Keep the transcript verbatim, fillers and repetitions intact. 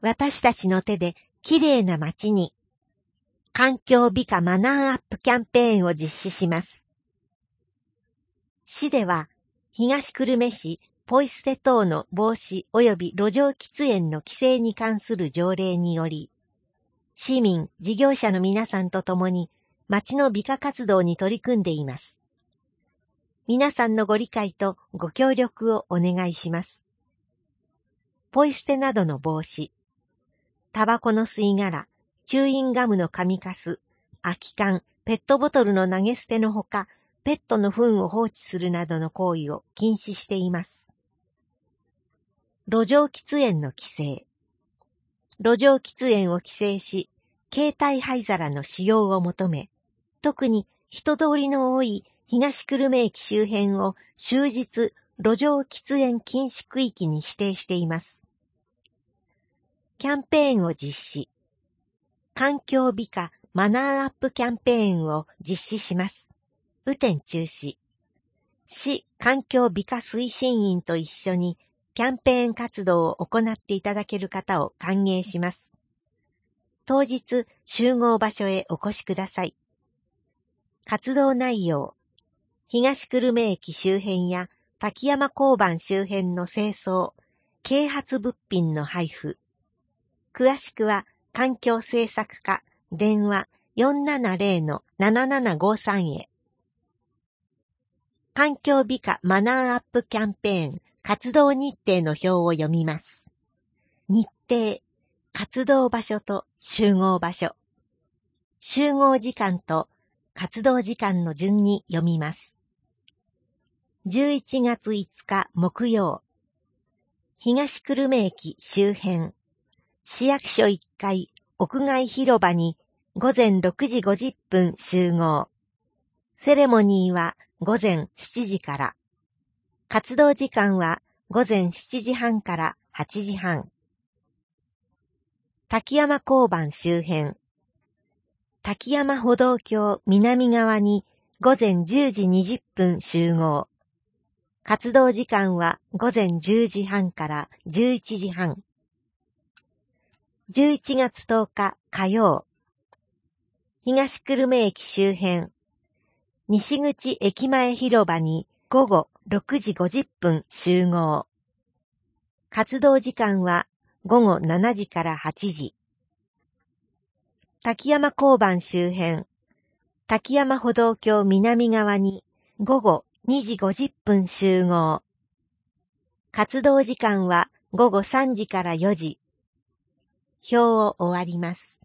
私たちの手できれいな街に環境美化マナーアップキャンペーンを実施します。市では東久留米市ポイ捨て等の防止及び路上喫煙の規制に関する条例により、市民、事業者の皆さんと共に街の美化活動に取り組んでいます。皆さんのご理解とご協力をお願いします。ポイ捨てなどの防止、タバコの吸い殻、チューインガムの紙かす、空き缶、ペットボトルの投げ捨てのほか、ペットの糞を放置するなどの行為を禁止しています。路上喫煙の規制。路上喫煙を規制し、携帯灰皿の使用を求め、特に人通りの多い東久留米駅周辺を終日路上喫煙禁止区域に指定しています。キャンペーンを実施。環境美化マナーアップキャンペーンを実施します。雨天中止。市環境美化推進員と一緒にキャンペーン活動を行っていただける方を歓迎します。当日集合場所へお越しください。活動内容。東久留米駅周辺や滝山交番周辺の清掃、啓発物品の配布。詳しくは環境政策課電話 よんななゼロのななななごさん へ。環境美化マナーアップキャンペーン活動日程の表を読みます。日程、活動場所と集合場所。集合時間と活動時間の順に読みます。じゅういちがついつか木曜。東久留米駅周辺。市役所いっかい屋外広場にごぜんろくじごじゅっぷん集合。セレモニーはごぜんしちじから。活動時間はごぜんしちじはんからはちじはん。滝山交番周辺。滝山歩道橋南側にごぜんじゅうじにじゅっぷん集合。活動時間はごぜんじゅうじはんからじゅういちじはん。じゅういちがつとおか火曜。東久留米駅周辺。西口駅前広場にごごろくじごじゅっぷん集合。活動時間はごごしちじからはちじ。滝山交番周辺。滝山歩道橋南側にごごにじごじゅっぷん集合。活動時間はごごさんじからよじ。表を終わります。